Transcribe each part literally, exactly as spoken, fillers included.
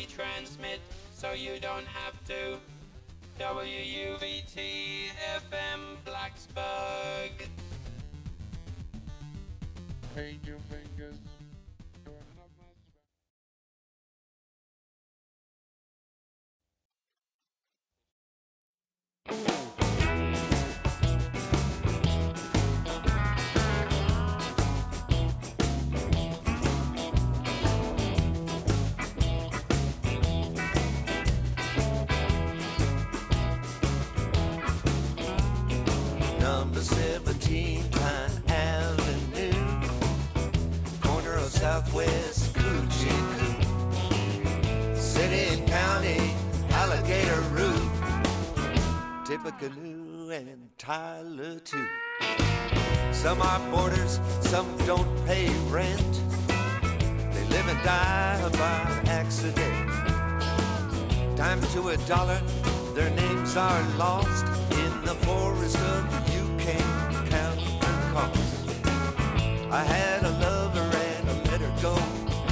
retransmit so you don't have to. W U V T F M Blacksburg. Paint your fingers. Number seventeen Pine Avenue, corner of Southwest Coochie Coo, City and County, Alligator Root, Tippecanoe and Tyler too. Some are boarders, some don't pay rent. They live and die by accident. Time to a dollar, their names are lost in the forest of you can't count the cost. I had a lover and I let her go.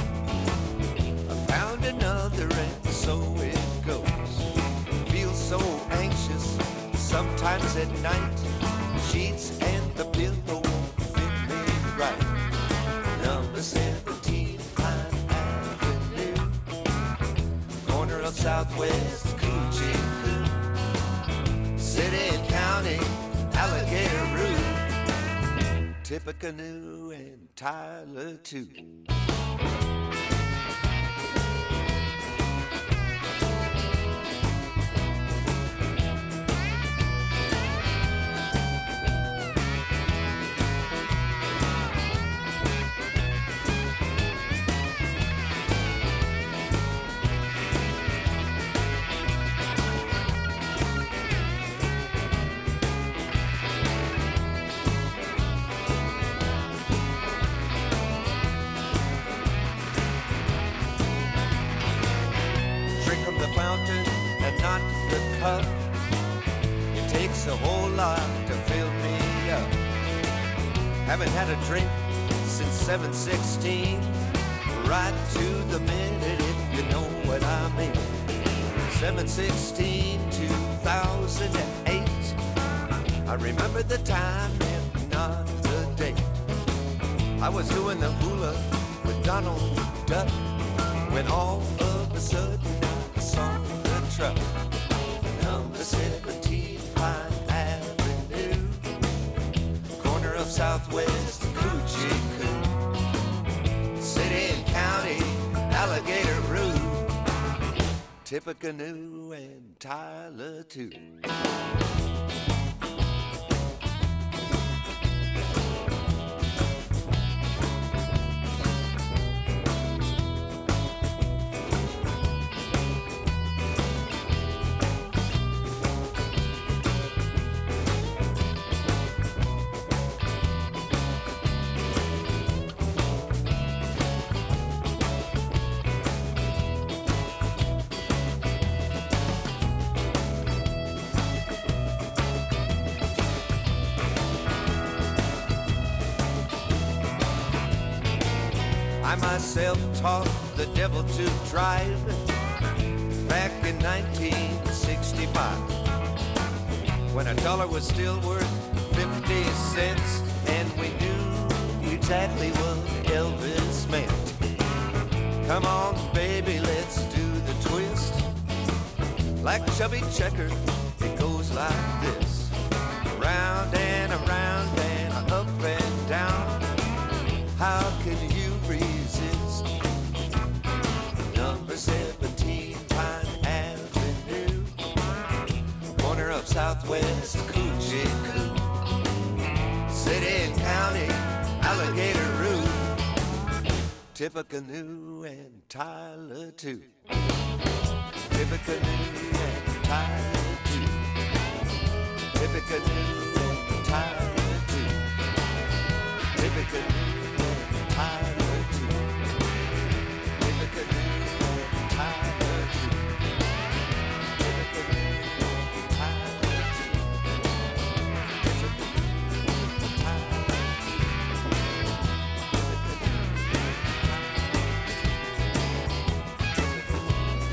I found another and so it goes. Feel so anxious sometimes at night. Sheets and the pillow won't fit me right. Number seventeen Pine Avenue, corner of Southwest Coochie Coo, City and County, Alligator Root, Tippecanoe and Tyler too. Fountain and not the cup. It takes a whole lot to fill me up. Haven't had a drink since seven sixteen. Right to the minute, if you know what I mean. seven sixteen two thousand eight. I remember the time, if not the date. I was doing the hula with Donald Duck when all of a sudden saw the truck. Number seventeen Pine Avenue, corner of Southwest Coochie Coo, City and County, Alligator Root, Tippecanoe and Tyler too. I myself taught the devil to drive back in nineteen sixty-five, when a dollar was still worth fifty cents, and we knew exactly what Elvis meant. Come on, baby, let's do the twist. Like Chubby Checker, it goes like this: round and around and up and down. How can you resist? Number seventeen Pine Avenue, corner of Southwest Coochie Coo, City and County, Alligator Root, Tippecanoe and Tyler too. Tippecanoe and Tyler too. Tippecanoe and Tyler too. Tippecanoe Tyler too. Tippecanoe and Tyler too. Tippecanoe and Tyler too. Tippecanoe and Tyler too.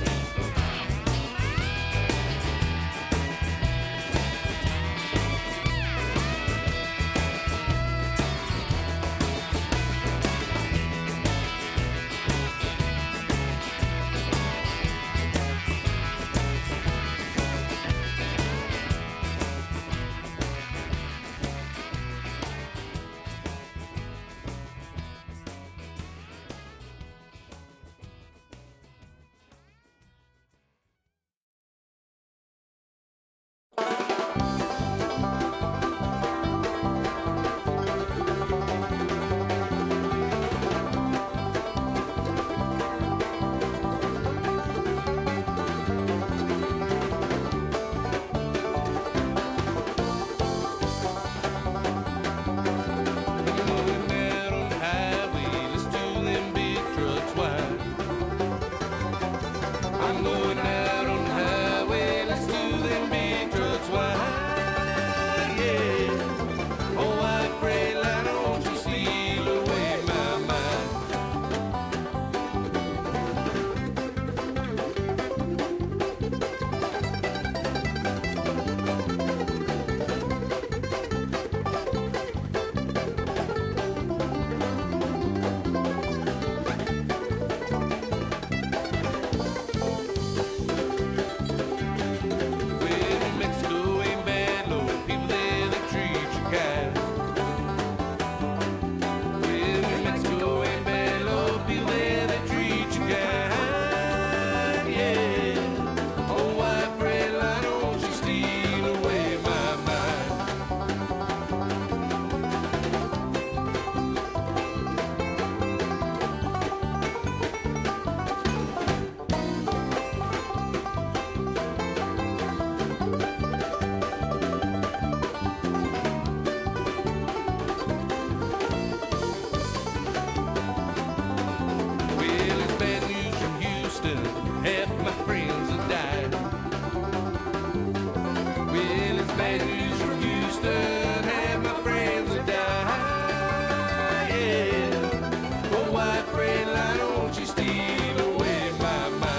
white freight liner, won't you steal away my mind?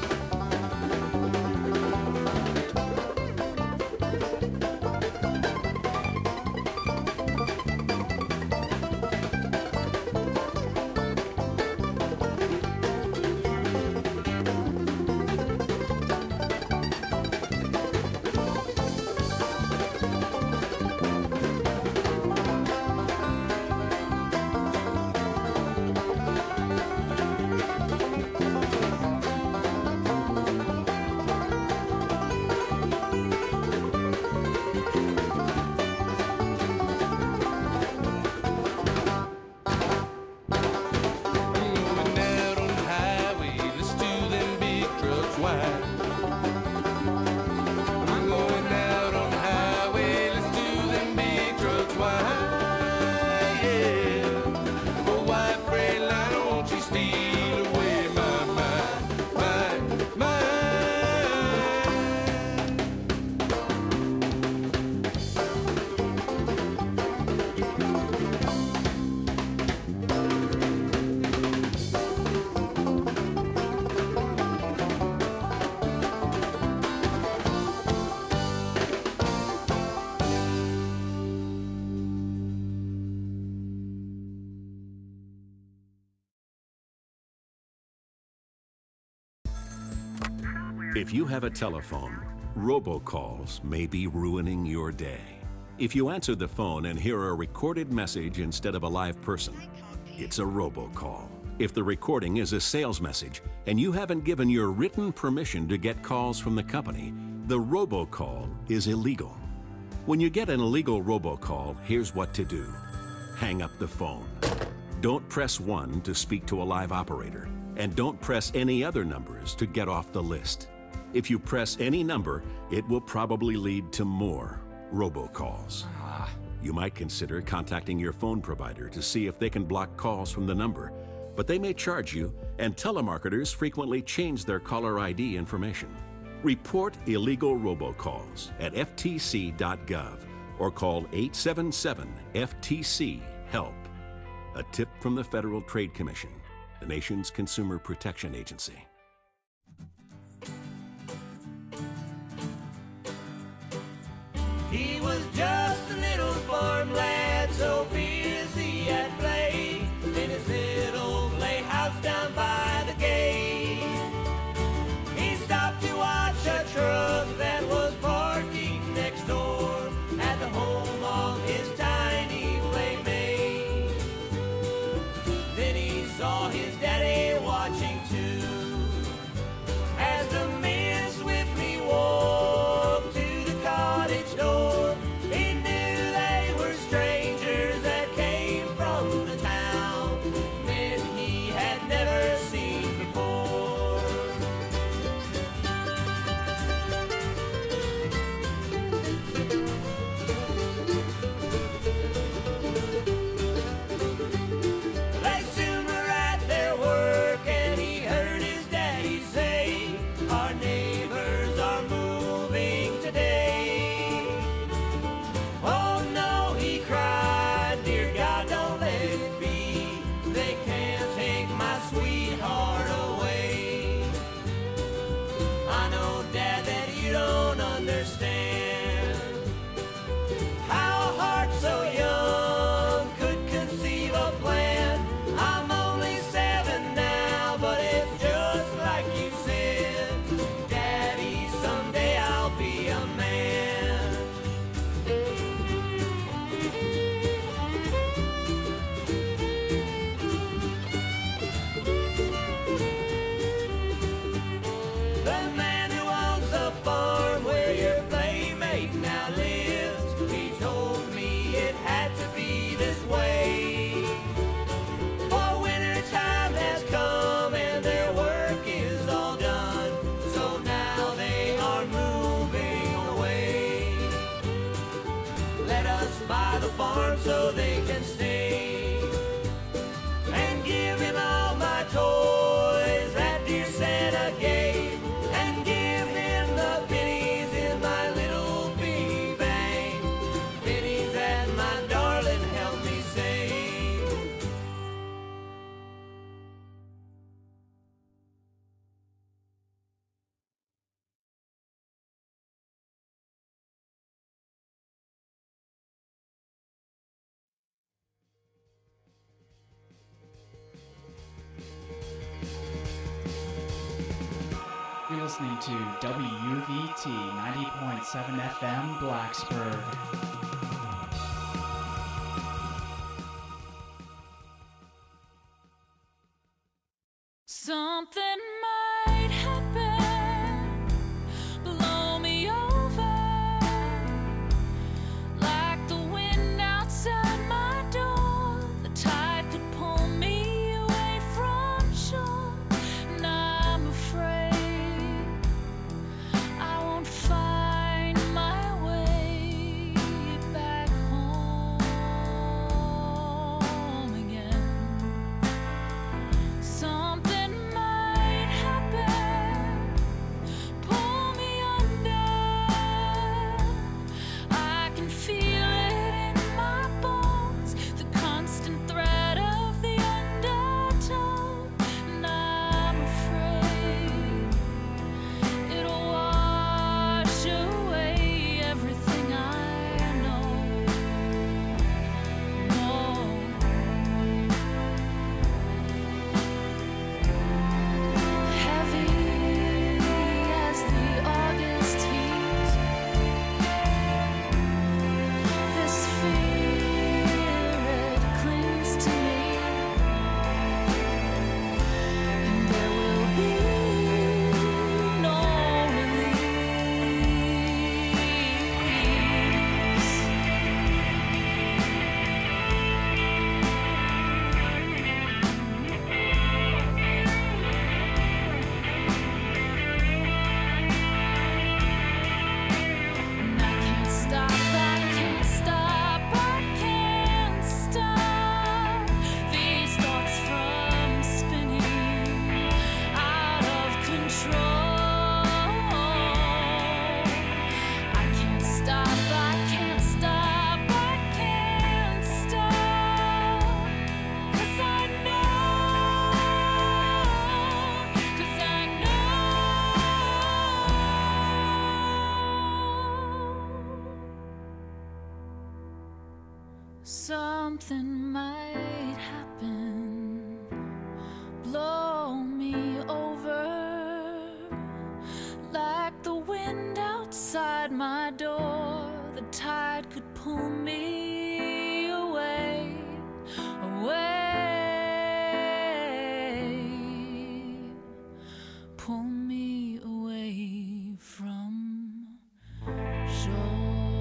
If you have a telephone, robocalls may be ruining your day. If you answer the phone and hear a recorded message instead of a live person, it's a robocall. If the recording is a sales message and you haven't given your written permission to get calls from the company, the robocall is illegal. When you get an illegal robocall, here's what to do. Hang up the phone. Don't press one to speak to a live operator, and don't press any other numbers to get off the list. If you press any number, it will probably lead to more robocalls. Ah. You might consider contacting your phone provider to see if they can block calls from the number, but they may charge you, and telemarketers frequently change their caller I D information. Report illegal robocalls at F T C dot gov or call eight seven seven F T C HELP. A tip from the Federal Trade Commission, the nation's consumer protection agency. He was just a little farm lad, so busy at play in his little playhouse down by the gate. He stopped to watch a truck that was parking next door at the home of his tiny playmate. Then he saw his daddy watching too, as the men swiftly walked to the cottage door. He knew they were strangers that came from the town, men he had never seen before. They soon were at their work, and he heard his daddy say, "Our neighbors are moving today." "Oh no," he cried, "dear God, don't let it be. They can't take my sweetheart away." I know, Dad, that you don't understand how a heart so young could conceive a plan. I'm only seven now, but it's just like you said, Daddy, someday I'll be a man. The man who owns the farm where your playmate now lives, he told me it had to be this way. For winter time has come and their work is all done, so now they are moving away. Let us buy the farm so they can stay, and give him all my toys that dear Santa gave, and give him the pennies in my little piggy bank, pennies that my darling helped me save. listening to W U V T ninety point seven F M Blacksburg. Something might happen, blow me over, like the wind outside my door. The tide could pull me away from shore, and I'm afraid I won't find my way back home again. Something might happen, pull me under. I can feel it in my bones, the constant threat of the undertow, and I'm afraid it'll wash away everything I know. Heavy as the August heat, this fear, it clings to me, and there will be no And I can't stop, I can't stop, I can't stop these thoughts from spinning out of control. I can't stop, I can't stop, I can't stop, 'cause I know, 'cause I know. Something might happen, blow me over, like the wind outside my door. The tide could pull me away, away, pull me away from shore.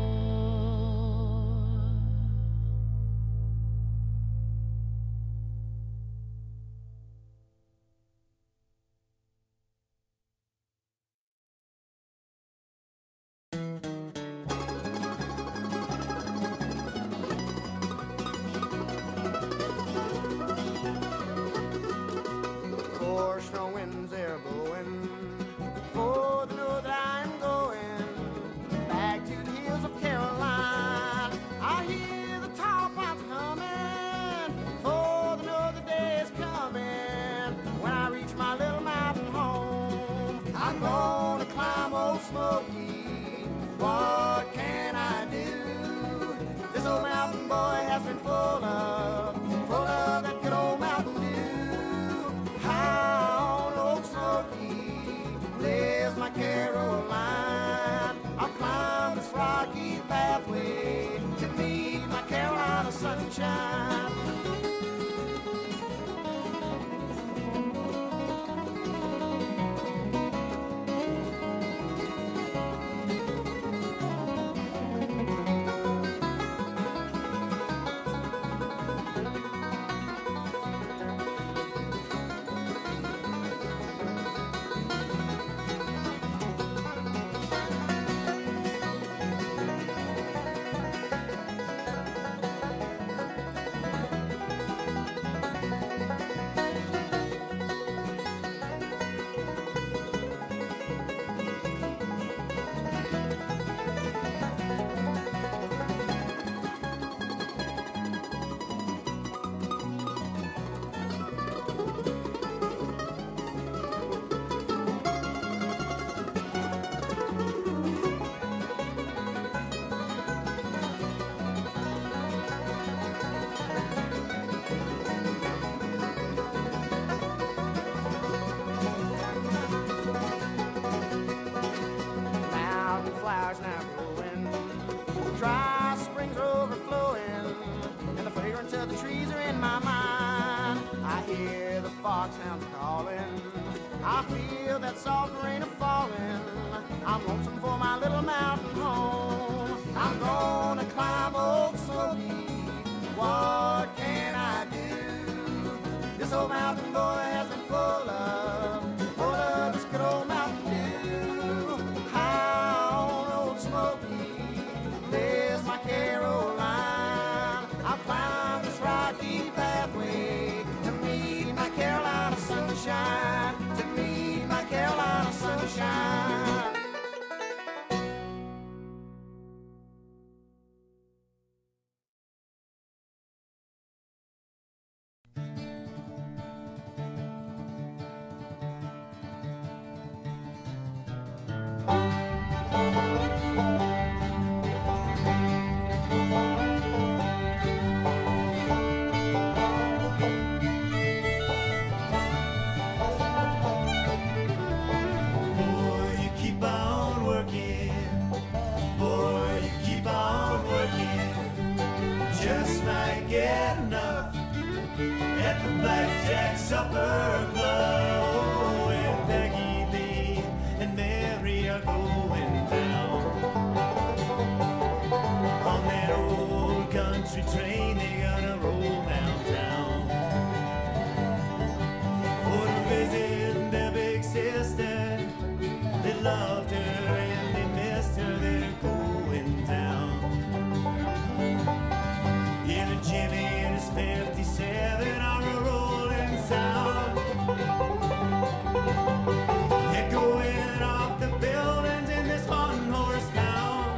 Four strong winds they're blowing, for the know that I'm going back to the hills of Caroline. I hear the tall pines humming, for the know the day is coming. When I reach my little mountain home, I'm gonna climb Old Smoky. What can I do? This old mountain boy has been full of, full of that good old Mountain Dew. High on Old Smoky lives my Caroline. I'll climb this rocky pathway to meet my Carolina sunshine. foxhounds calling. I feel that soft rain a falling. I'm lonesome for my little mountain home. I'm gonna climb Old Smoky. What can I do? This old mountain boy has been full of, full of this good old Mountain Dew. High on Old Smoky, there's my Caroline. I'll climb this rocky pathway to meet my Carolina sunshine, to meet my Carolina sunshine. Blackjack Supper Club, and Peggy Lee and Mary are going down on that old country train. They're gonna roll downtown for to visit their big sister. They loved her and they missed her. They're going down. Yeah, the Jimmy and his fifty-seven are a rolling sound, echoing off the buildings in this one-horse town.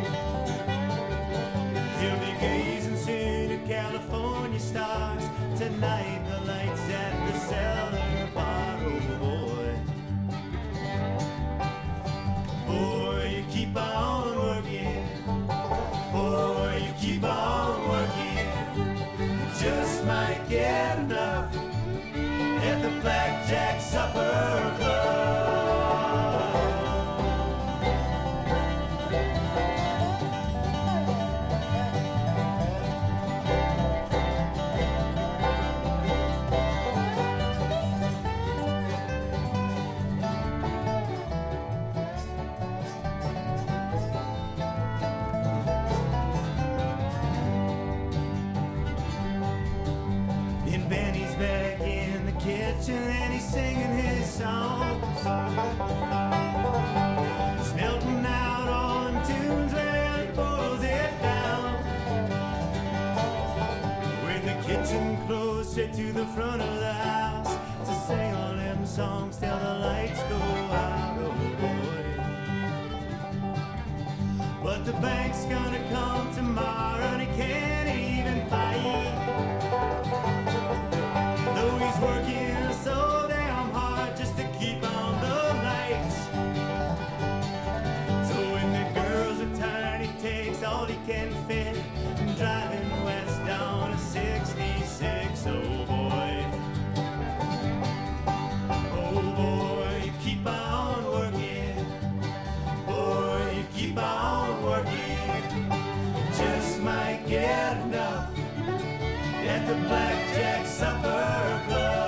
He'll be gazing soon at California stars tonight. The lights at the cellar bar. Oh boy, boy, you keep on working. Boy, you keep on working. Just might get enough at the Blackjack Supper Club. And Benny's back in the kitchen and he's singing his songs, smelting out all them tunes while he pulls it down. When the kitchen closed straight to the front of the house to sing all them songs till the lights go out. Oh boy, but the bank's gonna come tomorrow and he can't even fight. Though he's working so damn hard just to keep on the lights. So when the girls return, he takes all he can fit, driving west down to sixty-six. Oh boy, oh boy, you keep on working. Boy, you keep on working. Just might get enough at the Blackjack Supper Club.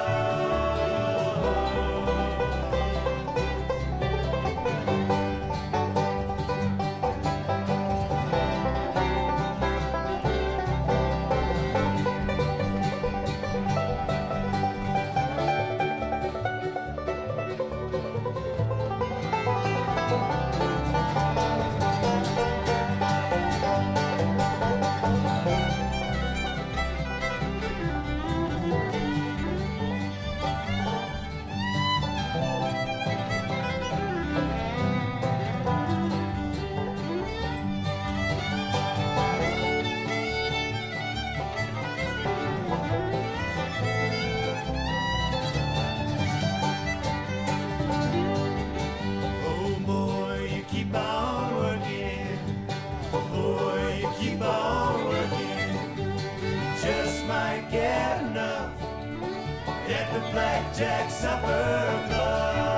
Blackjack Supper Club.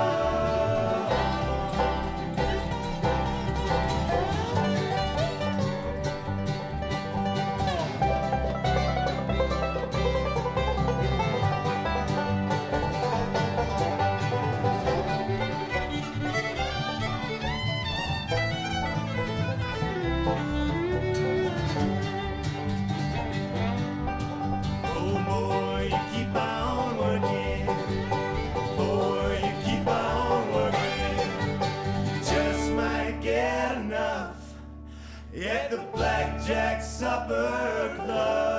Silver Cloud.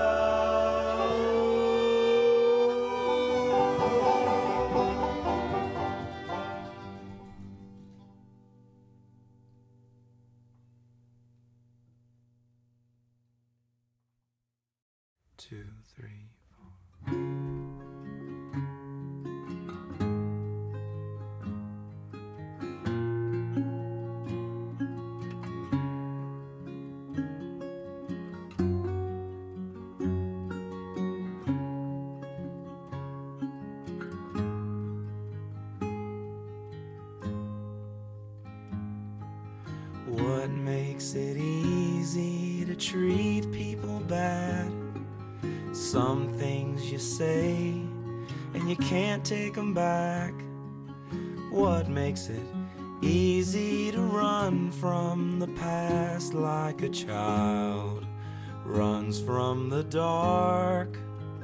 Two, three, four. What makes it easy to treat people bad? Some things you say and you can't take them back. What makes it easy to run from the past like a child runs from the dark?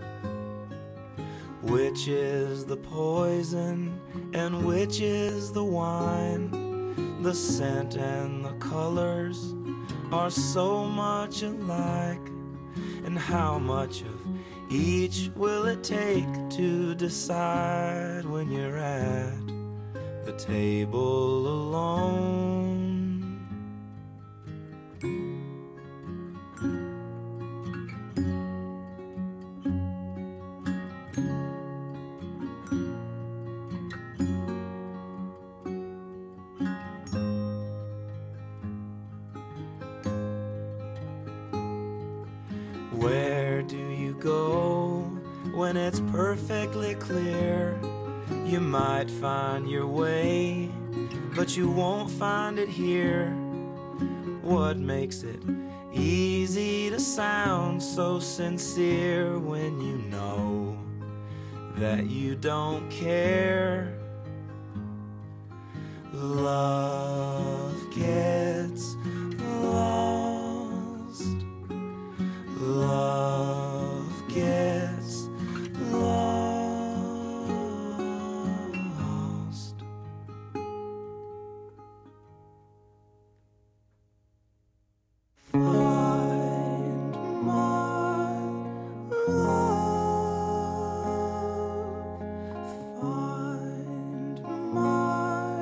Which is the poison and which is the wine? The scent and the colors are so much alike. And how much of each will it take to decide when you're at the table alone? Where do you go when it's perfectly clear? You might find your way, but you won't find it here. What makes it easy to sound so sincere when you know that you don't care? Love gets lost. Love gets lost. Find my love. Find my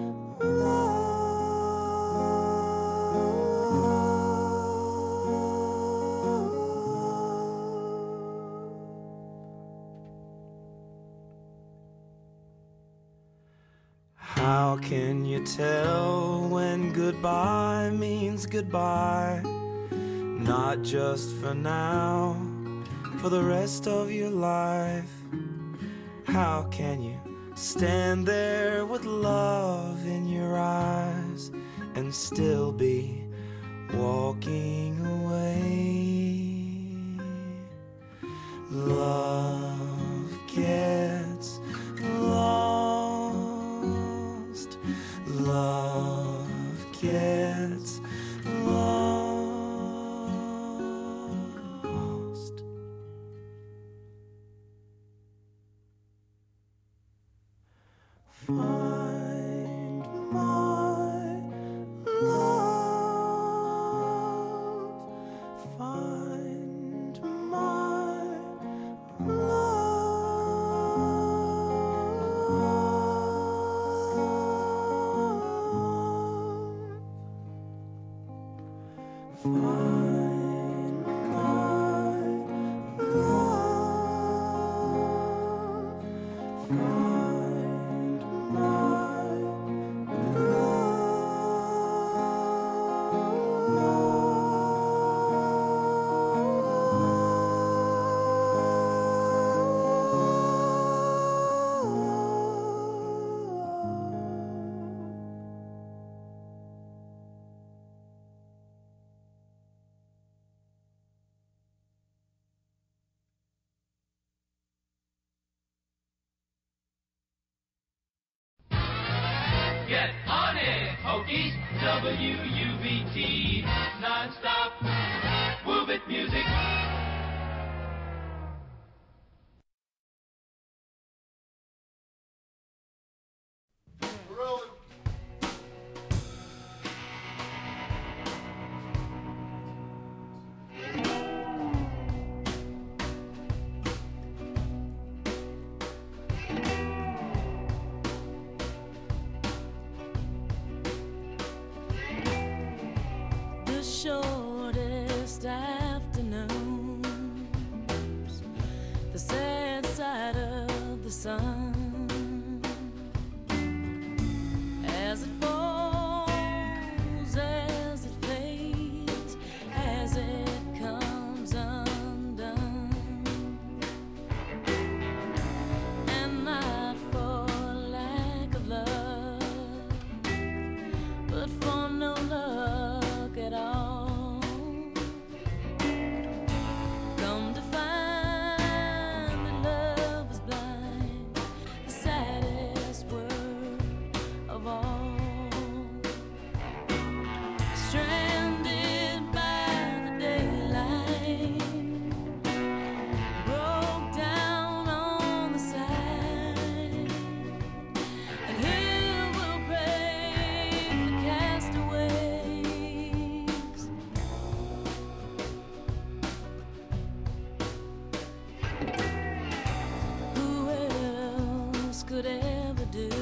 How can you tell when goodbye means goodbye? Not just for now, for the rest of your life. How can you stand there with love in your eyes and still be walking away? Love gets lost. Love gets lost. Find my love. Find my love. Find my love. Find my Get on it, Hokies. W U V T, non-stop, move it music. Rolling. shortest afternoons, the sad side of the sun. As it falls, as it fades, as it comes undone, and not for lack of love, but for no luck at all. Come to find that love is blind, the saddest word of all. Stranded by the daylight, broke down on the side, and who will pray for castaways? Who else could ever do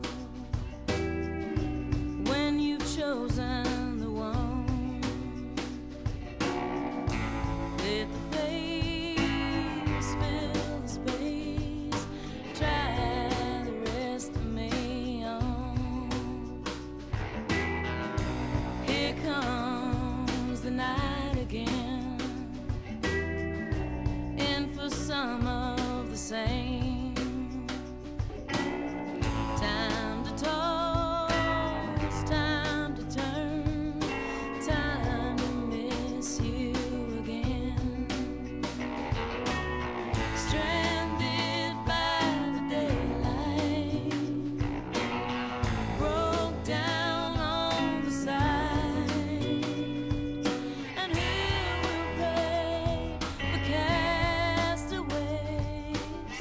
when you've chosen the one? Let the face fill the space, try the rest of me on. Here comes the night again, and for some of the same. Time to toss, time to turn, time to miss you again. Stranded by the daylight, broke down on the side, and who will pay for castaways?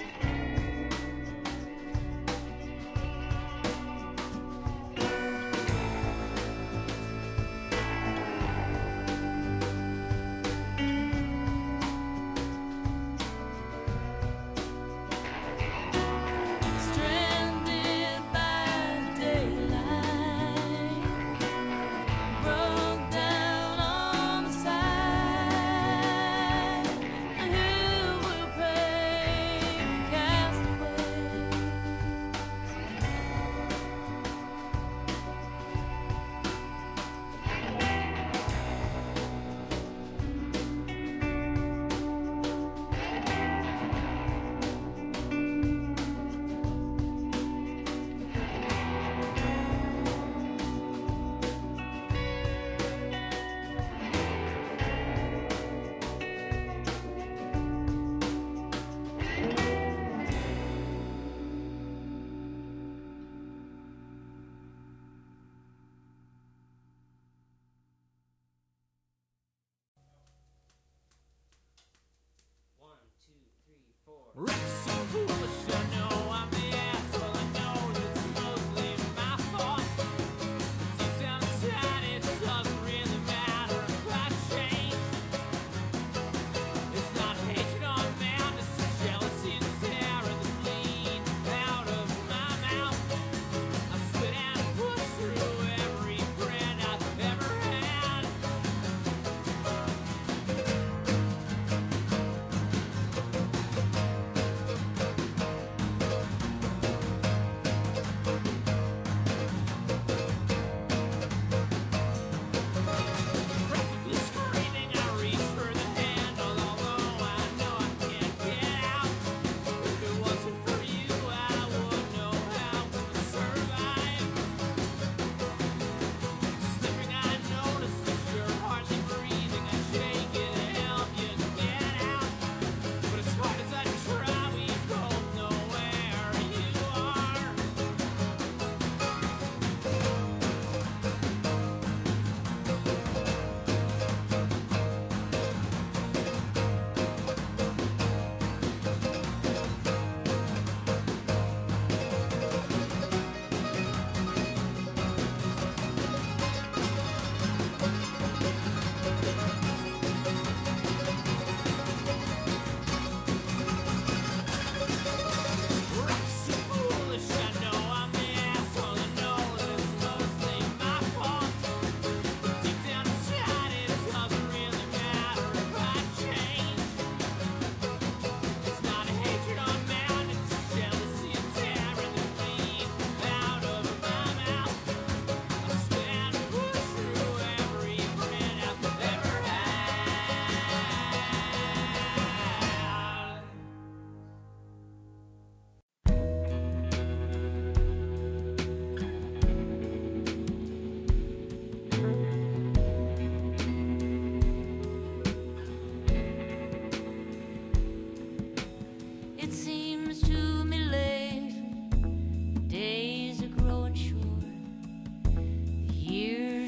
Stranded by the daylight, broke down on the side, and who will pay for castaways?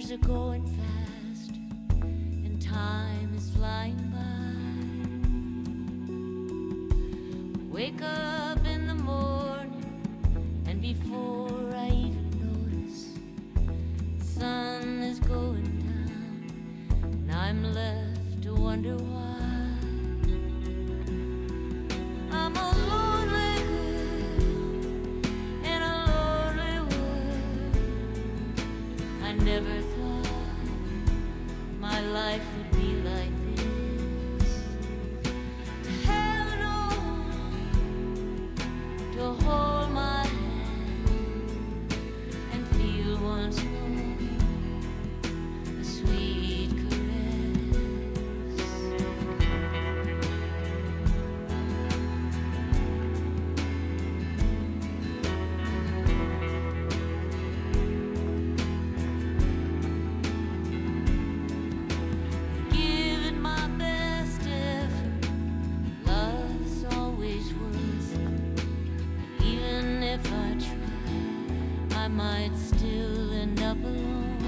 Years are going fast and time is flying by. Wake up in the morning and before I even notice, the sun is going down and I'm left to wonder why. I'm a lonely girl in a lonely world. I never thought my life would be like this. To have no one to hold my hand and feel once more a sweet caress. Give it my best effort. Love's always worth it. Even if I try, I might still end up alone.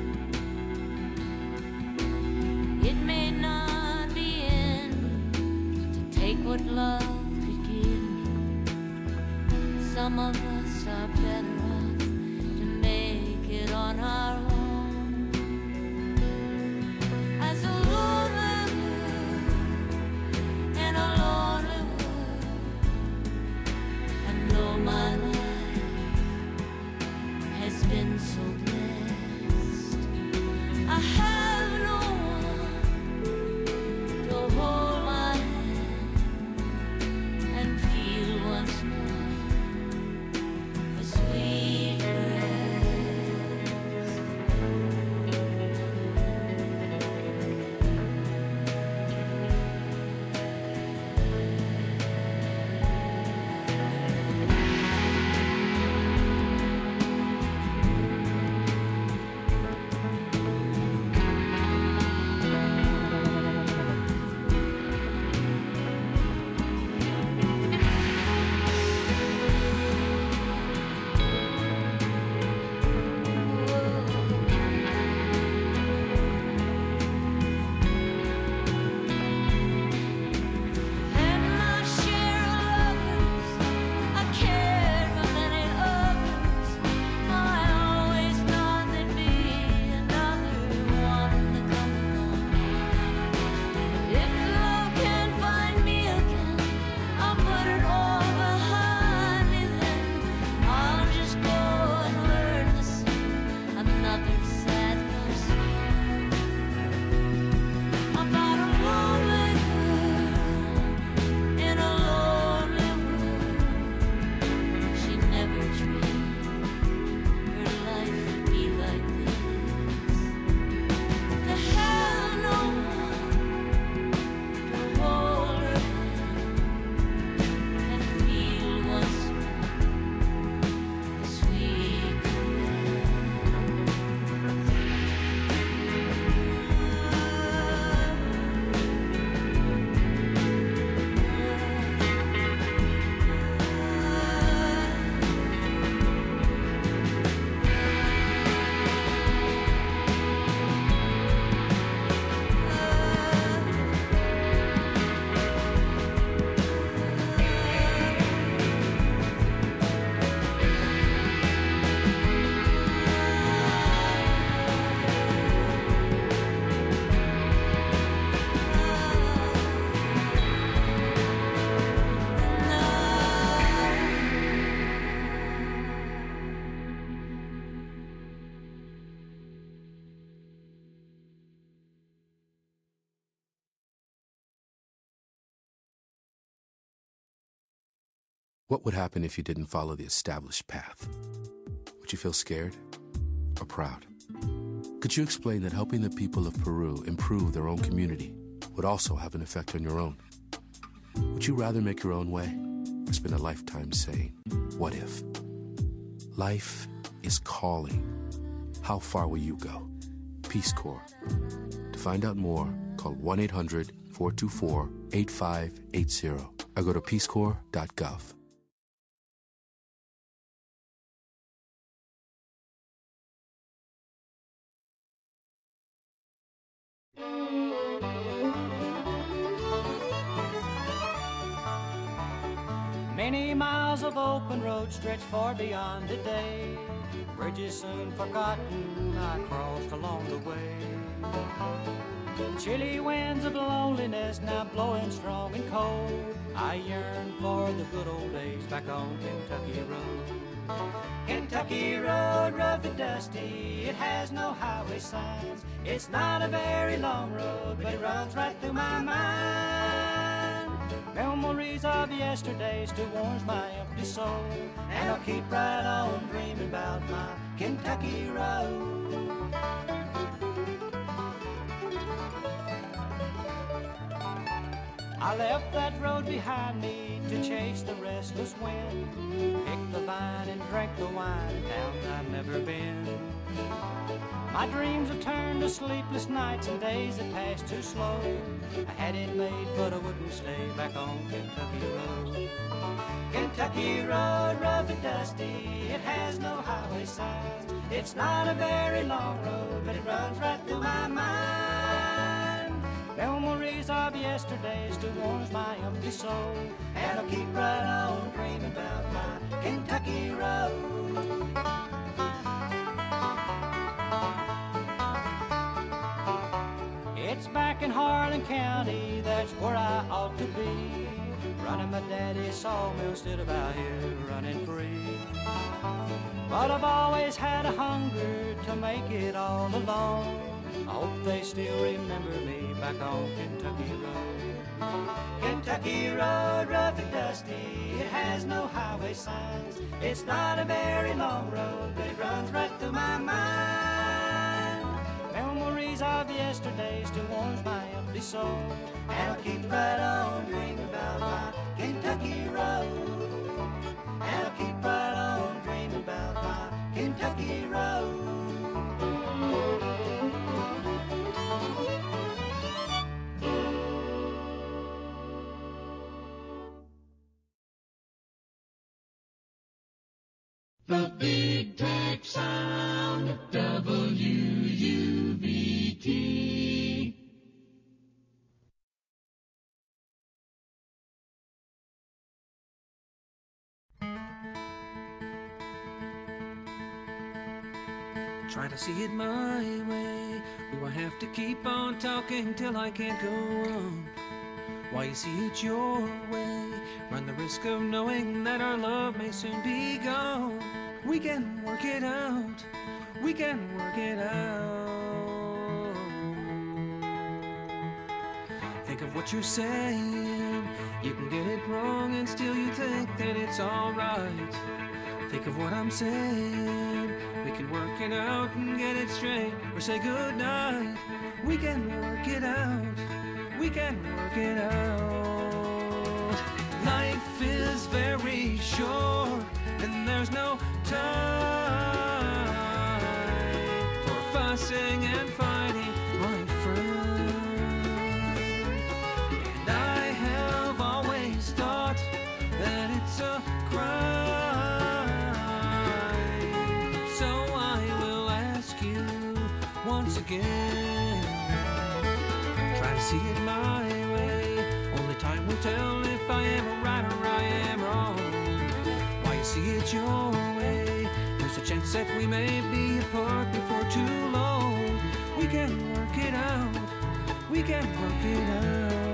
It may not be in me to take what love could give me. Some of us are better off to make it on our own. As a lonely girl in a lonely world, I know my life has been so blessed. I have no one to hold my hand and feel once more a sweet caress. Had my share of lovers, I cared for many others. I always thought there'd be another one to come along. If love can find me again, I'll put it all behind me then. I'll just go and learn to sing another sad love song about a lonely girl in a lonely world. She never dreamed her life would be like this. To have no one to hold her hand and feel once more a sweet What would happen if you didn't follow the established path? Would you feel scared or proud? Could you explain that helping the people of Peru improve their own community would also have an effect on your own? Would you rather make your own way or spend a lifetime saying, what if? Life is calling. How far will you go? Peace Corps. To find out more, call one eight hundred, four two four, eight five eight zero or go to peace corps dot gov. Many miles of open road stretch far beyond today. Bridges soon forgotten I crossed along the way. Chilly winds of loneliness now blowing strong and cold. I yearn for the good old days back on Kentucky Road. Kentucky Road, rough and dusty, it has no highway signs. It's not a very long road, but it runs right through my mind. Memories of yesterday still warms my empty soul, and I'll keep right on dreaming about my Kentucky Road. I left that road behind me to chase the restless wind, pick the vine and drink the wine in towns I've never been. My dreams have turned to sleepless nights and days that passed too slow. I had it made, but I wouldn't stay back on Kentucky Road. Kentucky Road, rough and dusty, it has no highway signs. It's not a very long road, but it runs right through my mind. Memories of yesterday still warms my empty soul, and I'll keep right on dreaming about my Kentucky Road. It's back in Harlan County, that's where I ought to be, running my daddy's sawmill instead of out here running free. But I've always had a hunger to make it all alone. I hope they still remember me back on Kentucky Road. Kentucky Road, rough and dusty, it has no highway signs. It's not a very long road, but it runs right through my mind. Memories of yesterday still warms my empty soul, and I'll keep right on dreaming about my Kentucky Road. And I'll keep right on dreaming about my Kentucky Road. The Big Tech Sound, W U V T. Try to see it my way. Do I have to keep on talking till I can't go on? Why you see it your way? Run the risk of knowing that our love may soon be gone. We can work it out. We can work it out. Think of what you're saying. You can get it wrong and still you think that it's alright. Think of what I'm saying. We can work it out and get it straight, or say goodnight. We can work it out. We can work it out. Life is very short, and there's no time for fussing and fighting, my friend. And I have always thought that it's a crime. So I will ask you once again. Try to see it my way. Only time will tell if I am right or I am wrong. Why you see it your way? There's a chance that we may be apart before too long. We can work it out. We can work it out.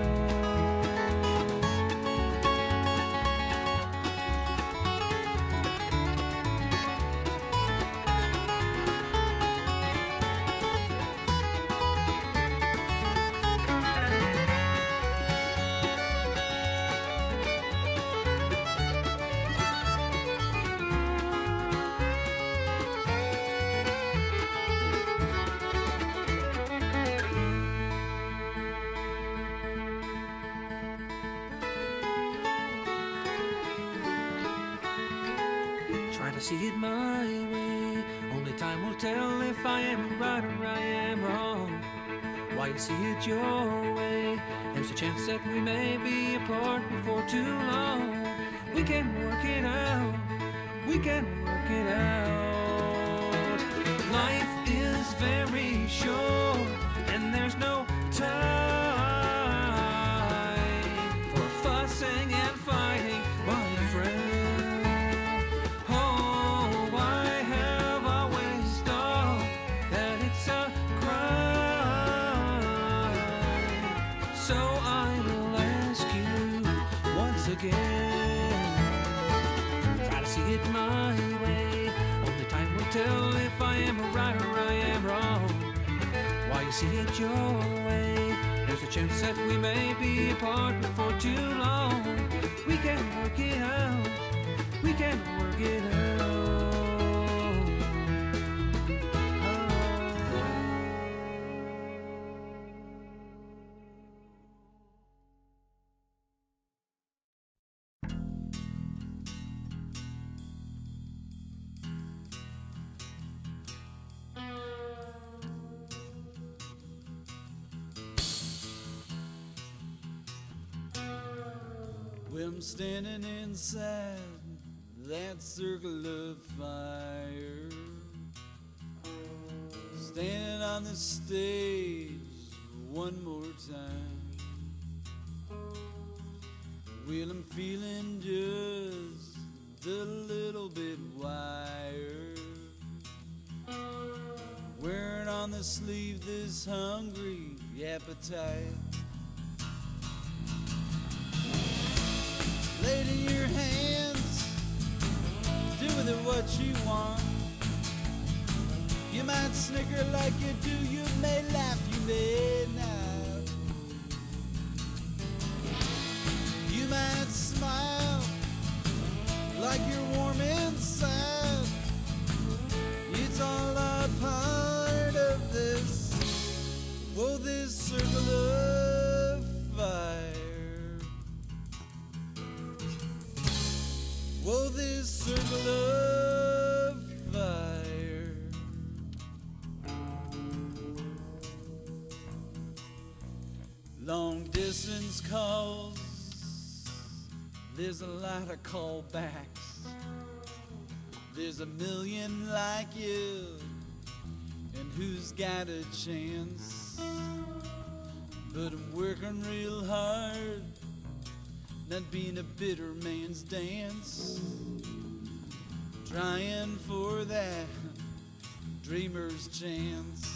See it my way. Only time will tell if I am right or I am wrong. Why you see it your way? There's a chance that we may be apart before too long. We can work it out. We can work it out. Life is very short, and there's no tell if I am right or I am wrong. While you see it your way, there's a chance that we may be apart before too long. We can work it out. We can work it out. I'm standing inside that circle of fire, standing on the stage one more time. Well, I'm feeling just a little bit wired, wearing on the sleeve this hungry appetite. Laid in your hands, do with it what you want. You might snicker like you do, you may laugh, you may not. You might smile like you're warm inside. It's all a part of this, oh, this circle of fire. Whoa, this circle of fire. Long distance calls, there's a lot of callbacks. There's a million like you, and who's got a chance? But I'm working real hard, not being a bitter man's dance, trying for that dreamer's chance.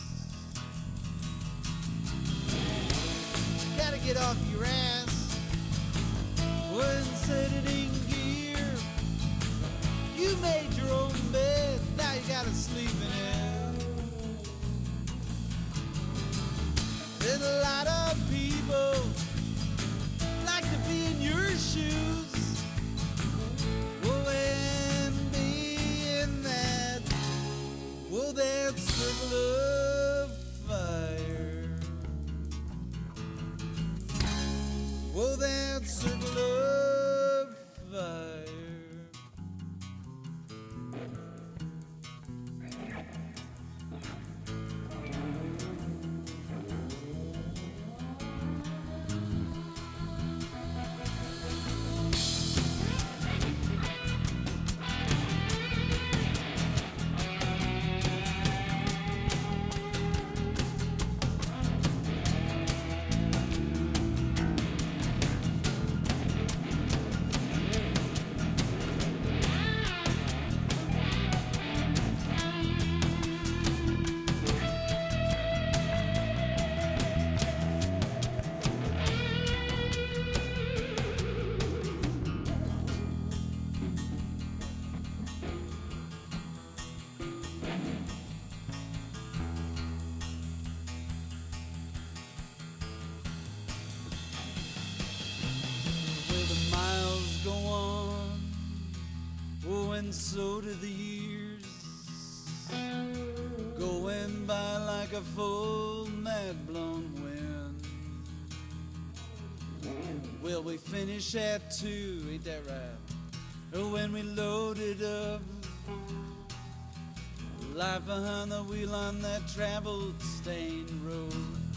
Gotta get off your ass, and set it in gear. You made your own bed, now you gotta sleep in it. There's a lot of people like to be in your shoes, oh, and be in that, oh, that circle of fire, oh, that circle of fire. And so do the years, going by like a full mad blown wind. Well, we finish at two, ain't that right? When we loaded up, life behind the wheel on that travel-stained road.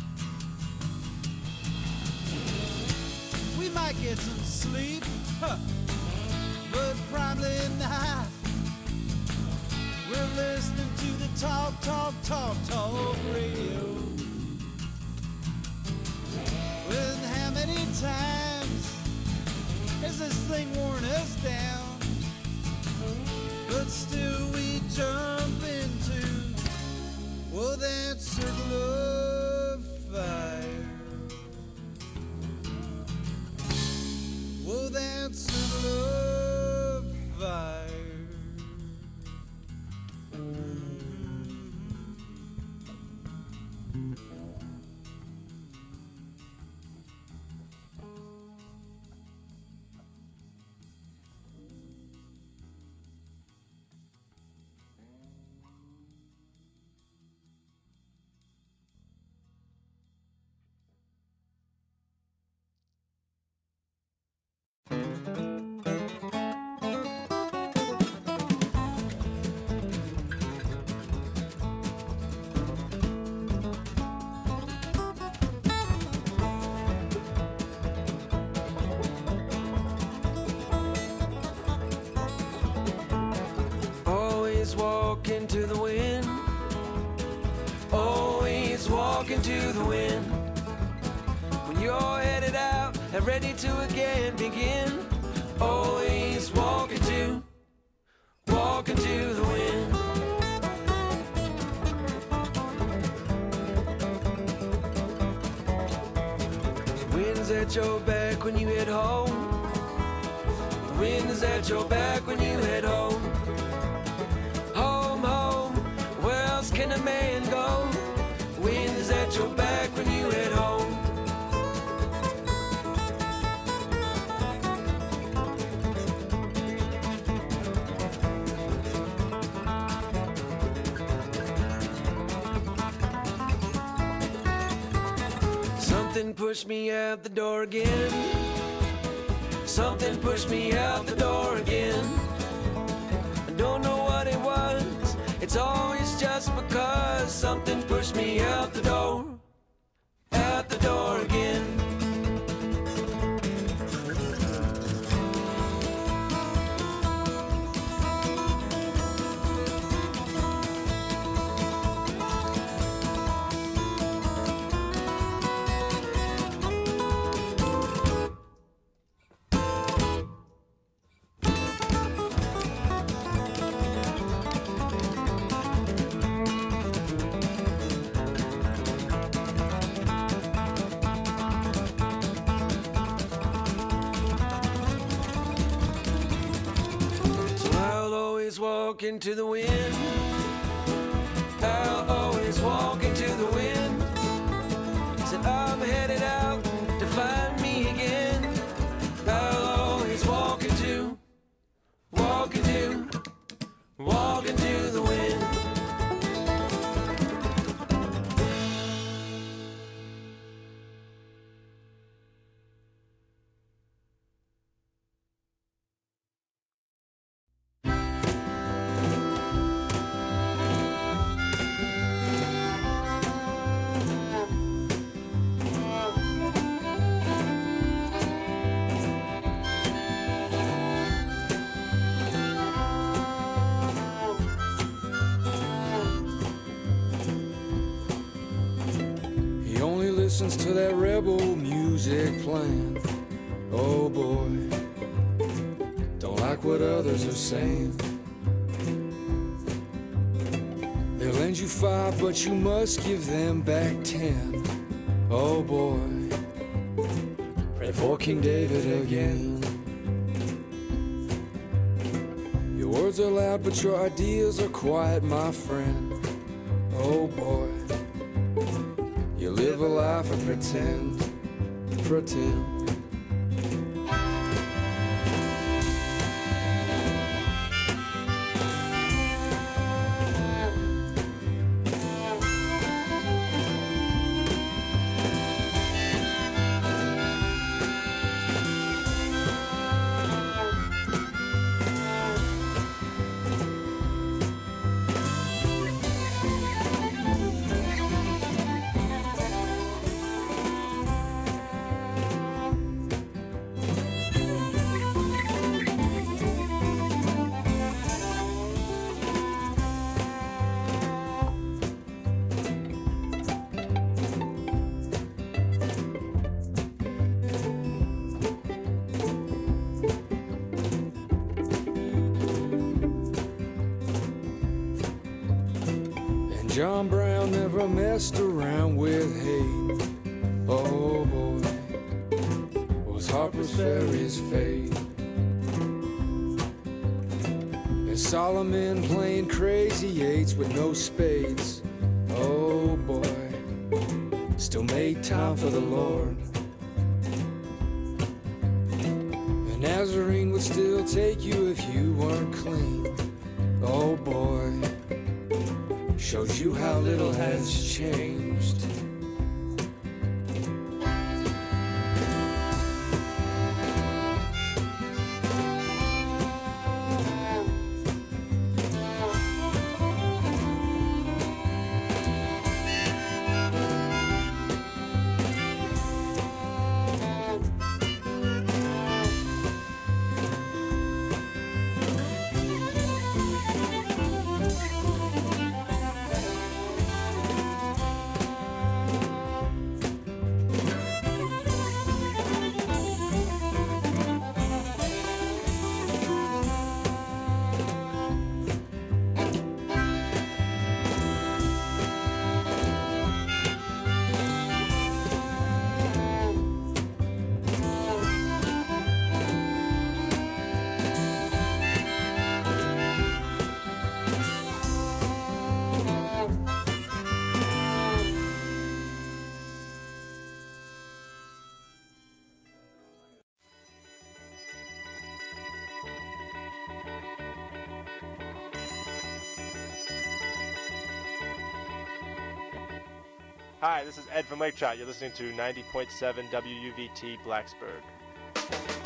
We might get some sleep, huh, but probably not. We're listening to the talk, talk, talk, talk radio. Well, how many times has this thing worn us down? But still we jump into, oh, that circle of fire. Oh, that circle of fire. always walk into the wind. Always walk into the wind. When you're headed out and ready to again begin. Always walk into, walk into the wind. The wind's at your back when you head home. The wind is at your back when you head home. Home, home, where else can a man go? The wind is at your back when you head home. Something pushed me out the door again. Something pushed me out the door again. I don't know what it was. It's always just because something pushed me out the door. Out the door again. Walk into the wind. I'll always walk into the wind. Said I'm headed out to find me again. I'll always walk into, walk into, walk into the wind. Listens to that rebel music playing. Oh boy, don't like what others are saying. They'll lend you five, but you must give them back ten. Oh boy, pray for King David again. Your words are loud, but your ideas are quiet, my friend. Oh boy, you live a life and pretend, pretend. John Brown never messed around with hate. Oh boy, was Harper's Ferry's fate. And Solomon playing crazy eights with no spades. Oh boy, still made time for the Lord. A Nazarene would still take you if you weren't clean. Oh boy, shows you how little has changed. Hi, this is Ed from Lake Trout. You're listening to ninety point seven W U V T Blacksburg.